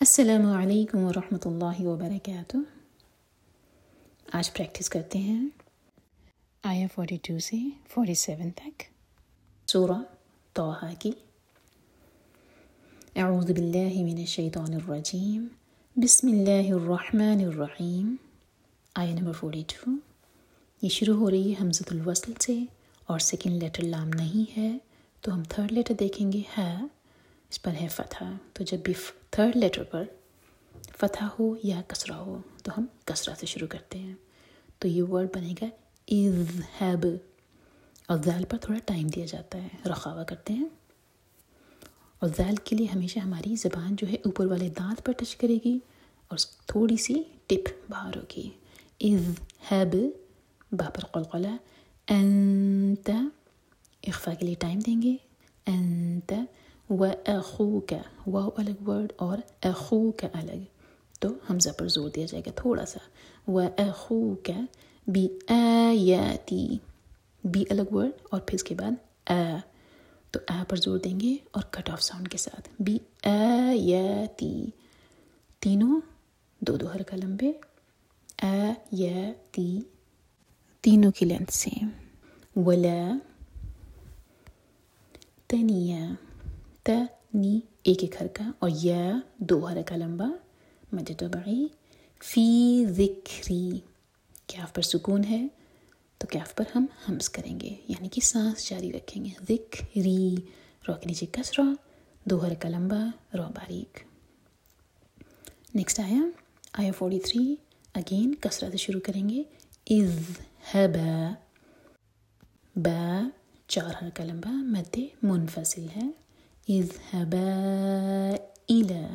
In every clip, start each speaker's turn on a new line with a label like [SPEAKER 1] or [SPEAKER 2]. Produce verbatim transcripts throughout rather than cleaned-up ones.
[SPEAKER 1] السلام علیکم ورحمۃ اللہ وبرکاتہ۔ آج پریکٹس کرتے ہیں آیا فورٹی ٹو سے فورٹی سیون تک سورہ طٰہٰ کی۔ اعوذ باللہ من الشیطان الرجیم، بسم اللہ الرحمن الرحیم۔ آیا نمبر فورٹی ٹو، یہ شروع ہو رہی ہے حمزۃ الوصل سے اور سیکنڈ لیٹر لام نہیں ہے، تو ہم تھرڈ لیٹر دیکھیں گے ہے، اس پر ہے فتحہ۔ تو جب بھی تھرڈ لیٹر پر فتحہ ہو یا کسرہ ہو تو ہم کسرہ سے شروع کرتے ہیں۔ تو یہ ورڈ بنے گا اذهب، اور ذال پر تھوڑا ٹائم دیا جاتا ہے، رخاوہ کرتے ہیں، اور ذال کے لیے ہمیشہ ہماری زبان جو ہے اوپر والے دانت پر ٹچ کرے گی اور تھوڑی سی ٹپ باہر ہوگی۔ اذهب، با پر قلقلہ، انت، اخفاء کے لیے ٹائم دیں گے، انت وَأَخُوكَ، واو الگ ورڈ اور اخوک الگ، تو حمزہ پر زور دیا جائے گا تھوڑا سا۔ وَأَخُوكَ بِآيَاتِي، بی الگ ورڈ اور پھر اس کے بعد آ، تو آ پر زور دیں گے اور کٹ آف ساؤنڈ کے ساتھ، بِآيَاتِي، تینوں دو دو حرکہ لمبے، آیاتی، تینوں کی لینتھ سیم۔ ولا، تنیا، تنی ایک ایک حرکہ اور یا دو حرکہ لمبا مد طبعی۔ فی ذکری، کاف پر سکون ہے تو کاف پر ہم ہمز کریں گے، یعنی کہ سانس جاری رکھیں گے۔ ذکری، رو کے نیچے کسرہ، دو حرکہ لمبا، رو باریک۔ نیکسٹ آیا آیا فورٹی تھری، اگین کسرہ سے شروع کریں گے۔ اذهبا، با چار حرکہ لمبا مد منفصل ہے۔ اذهبا الى،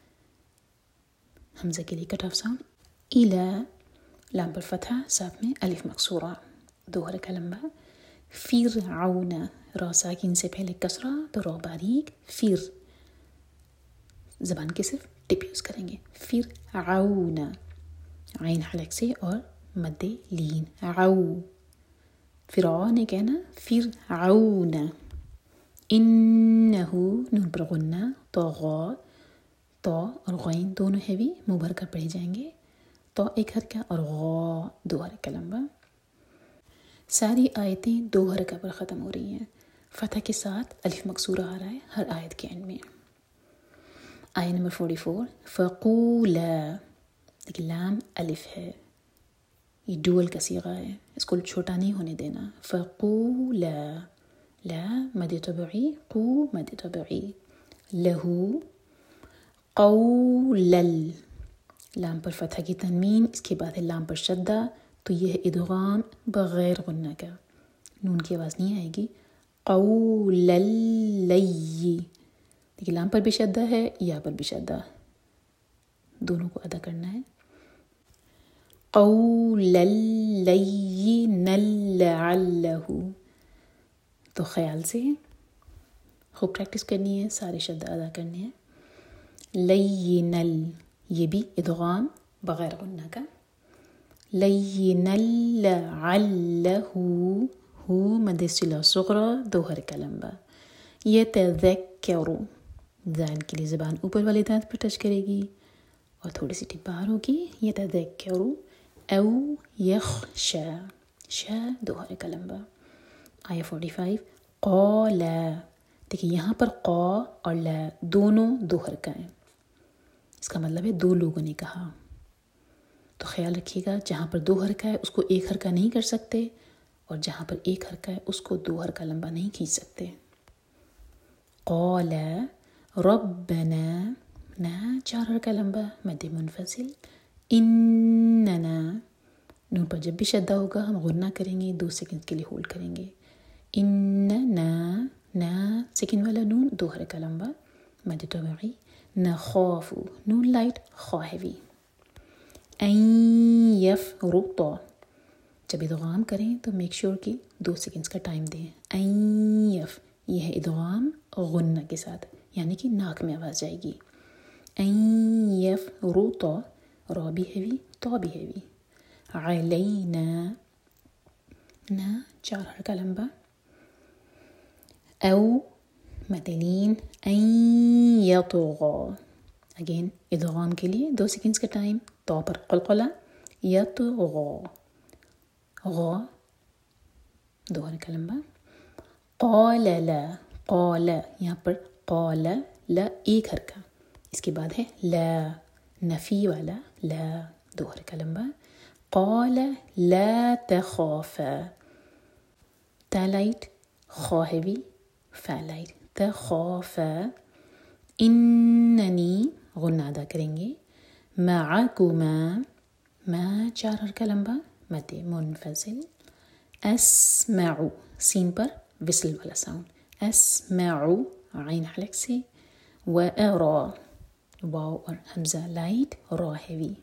[SPEAKER 1] حمزہ کے لیے کٹ آف ساؤنڈ، الى، لام پر فتحہ ساتھ میں الف مکسورہ، دو حرکہ لمبا۔ فرعون، را ساکن سے پہلے کسرہ تو رو باریک، فر، زبان کے صرف ٹپ یوز کریں گے۔ فرعون، عین حلق سے اور مد لین، عو، فرعون نے کہنا، فرعون۔ انہو، نون پر غنہ، تو غا، تو اور غین دونوں ہیوی منہ بھر کر پڑھے جائیں گے، تو ایک حرکہ اور غا دو حرکہ لمبا۔ ساری آیتیں دو حرکہ پر ختم ہو رہی ہیں، فتح کے ساتھ الف مکسورہ آ رہا ہے ہر آیت کے اینڈ میں۔ آیت نمبر فورٹی فور، فقولا، دیکھیں لام الف ہے، یہ ڈوئل کا صیغہ ہے، اس کو چھوٹا نہیں ہونے دینا۔ فقولا، لا مد طبعی، قو مد طبعی، لہو، قولا، لام پر فتح کی تنوین، اس کے بعد ہے لام پر شدہ، تو یہ ہے ادغام بغیر غنہ کا، نون کی آواز نہیں آئے گی۔ قولا لی، دیکھیں لام پر بھی شدہ ہے، یا پر بھی شدہ، دونوں کو ادا کرنا ہے۔ قولا لینا لعلہ، تو خیال سے خوب پریکٹس کرنی ہے، سارے شد ادا کرنے ہیں۔ لینا، یہ بھی ادغام بغیر غنہ کا۔ لینا لعلہ، ہو مد صلہ صغری، دو حرکہ لمبا۔ یتذکر، ذال کے لیے زبان اوپر والے دانت پر ٹچ کرے گی اور تھوڑی سی ٹپ باہر ہوگی۔ یتذکر او یخشی، شا دو حرکہ لمبا۔ آیا فورٹی فائیو، قالا، دیکھیں یہاں پر قا اور لا دونوں دو حرکہ ہیں، اس کا مطلب ہے دو لوگوں نے کہا، تو خیال رکھیے گا جہاں پر دو حرکہ ہے اس کو ایک حرکہ نہیں کر سکتے، اور جہاں پر ایک حرکہ ہے اس کو دو حرکہ لمبا نہیں کھینچ سکتے۔ قالا ربنا، نا چار حرکہ لمبا مد منفصل۔ اننا، نون پر جب بھی شدہ ہوگا ہم غنہ کریں گے، دو سیکنڈ کے لیے ہولڈ کریں گے۔ اننا، نا سیکنڈ والا نون دو حرکہ لمبا مد طبعی۔ نخاف، نون لائٹ، خا ہیوی۔ این یفرط، جب ادغام کریں تو میک شیور کہ دو سیکنڈز کا ٹائم دیں۔ این یف، یہ ہے ادغام غنہ کے ساتھ، یعنی کہ ناک میں آواز جائے گی۔ این یفرط، را بھی ہیوی، تو بھی ہیوی۔ علینا، نا چار حرکہ لمبا۔ او مد لین، این یطغی، اگین ادغام کے لیے دو سیکنڈز کا ٹائم. تو پر قلقلہ یطغا غا دو حرکہ لمبا. قال لا قال یہاں پر قال لا ایک حرکہ. اس کے بعد ہے لا نفی والا لا دو حرکہ لمبا. قال لا تخافا تا لائٹ خا ہیوی فا لائٹ تخافا اننی غنہ ادا کریں گے. معکما ما چار حرکہ لمبا مد منفصل. اسمع سین پر وصل والا ساؤنڈ اسمع عین حلق سے. وأرى واو اور حمزہ لائٹ را ہیوی.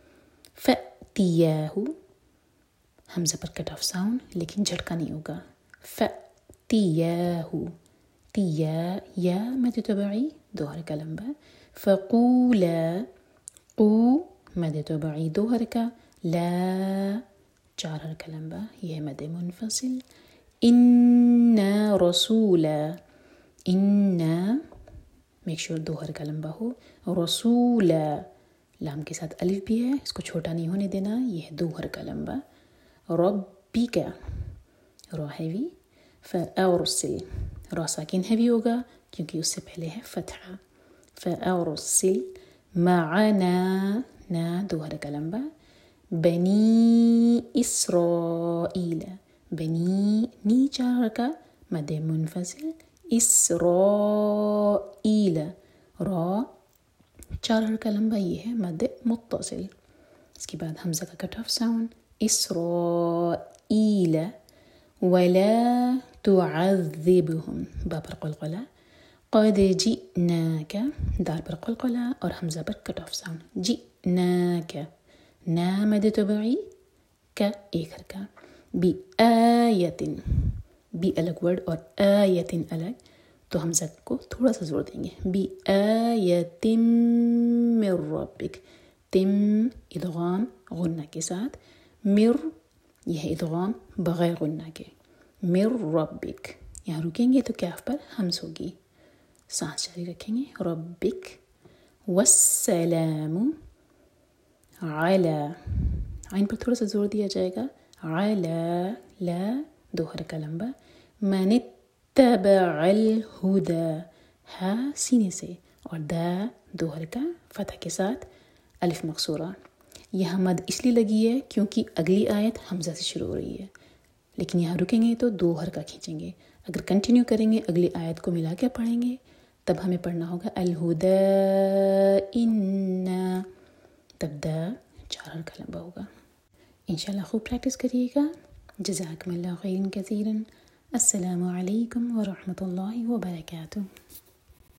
[SPEAKER 1] فأتیاہ حمزہ پر کٹ آف ساؤنڈ لیکن جھٹکا نہیں ہوگا. فأتیاہ تیا یا مد طبعی دو حرکہ لمبا. فقولا قو مد طبعی دو حرکہ. لا چار حرکہ لمبا یہ مد منفصل. انا رسولا انا میک شور دو حرکہ لمبا ہو. رسولا لام کے ساتھ الف بھی ہے اس کو چھوٹا نہیں ہونے دینا یہ ہے دو حرکہ لمبا. ربک را ہیوی. فأرسل را ساکن ہیوی ہوگا کیونکہ اس سے پہلے ہے فتحہ. فأرسل معنا نا دو حرکہ لمبا. بنی اسرائیل بنی نی چار حرکہ مد منفصل. اسرائیل را چار حرکہ لمبا یہ ہے مد متصل. اس کے بعد حمزہ کا کٹ آف ساؤنڈ. اسرائیل ولا تعذبهم با پر قلقلہ. قد جئناک دال پر قلقلہ اور حمزہ پر کٹ آف ساؤنڈ. جئناک نا مد طبعی کا ایک حرکہ. بآیت بی الگ ورڈ اور آیت الگ تو حمزہ کو تھوڑا سا زور دیں گے. بآیت من ربک تم ادغام غنہ کے ساتھ. مر یہ ہے ادغام بغیر غنہ کے. مر ربک یہاں رکیں گے تو کیف پر حمز ہوگی سانس جاری رکھیں گے. ربک والسلام علی عین پر تھوڑا سا زور دیا جائے گا. علی لا دو حرکہ لمبا. من اتبع الہدی ہا سینے سے اور دا دو حرکہ فتح کے ساتھ الف مقصورہ. یہاں مد اس لیے لگی ہے کیونکہ اگلی آیت حمزہ سے شروع ہو رہی ہے لیکن یہاں رکیں گے تو دو حرکہ کھینچیں گے. اگر کنٹینیو کریں گے اگلی آیت کو ملا کے پڑھیں گے تب ہمیں پڑھنا ہوگا الہدی انا تب دا چار حرکہ لمبا ہوگا. انشاءاللہ خوب پریکٹس کریے گا. جزاکم اللہ خیرا کثیرا. السلام علیکم ورحمۃ اللہ وبرکاتہ.